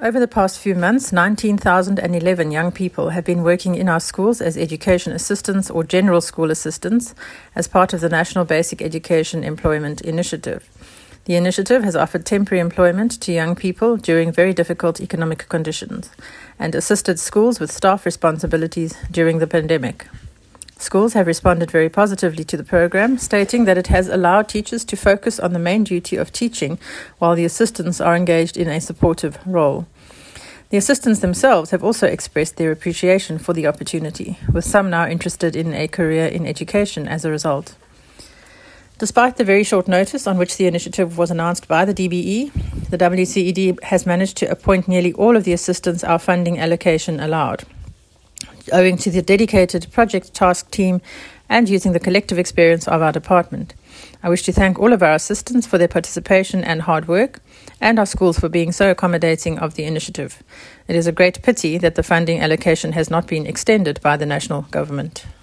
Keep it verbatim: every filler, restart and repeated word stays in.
Over the past few months, nineteen thousand eleven young people have been working in our schools as education assistants or general school assistants as part of the National Basic Education Employment Initiative. The initiative has offered temporary employment to young people during very difficult economic conditions and assisted schools with staff responsibilities during the pandemic. Schools have responded very positively to the program, stating that it has allowed teachers to focus on the main duty of teaching while the assistants are engaged in a supportive role. The assistants themselves have also expressed their appreciation for the opportunity, with some now interested in a career in education as a result. Despite the very short notice on which the initiative was announced by the D B E, the W C E D has managed to appoint nearly all of the assistants our funding allocation allowed, owing to the dedicated project task team and using the collective experience of our department. I wish to thank all of our assistants for their participation and hard work, and our schools for being so accommodating of the initiative. It is a great pity that the funding allocation has not been extended by the national government.